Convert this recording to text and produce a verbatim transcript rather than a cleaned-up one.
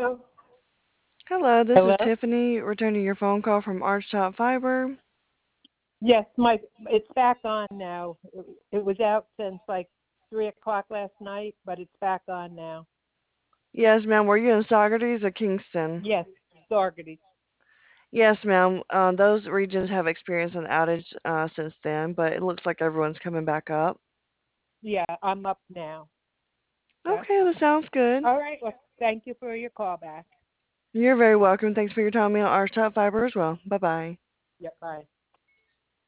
Hello. Hello, this is Hello. Tiffany returning your phone call from Archtop Fiber. Yes, my it's back on now. It, it was out since like three o'clock last night, but it's back on now. Yes, ma'am. Were you in Saugerties or Kingston? Yes, Saugerties. Yes, ma'am. Uh, those regions have experienced an outage uh, since then, but it looks like everyone's coming back up. Yeah, I'm up now. Yep. Okay, that sounds good. All right. Well, thank you for your call back. You're very welcome. Thanks for your time on Archtop Fiber as well. Bye bye. Yep. Bye.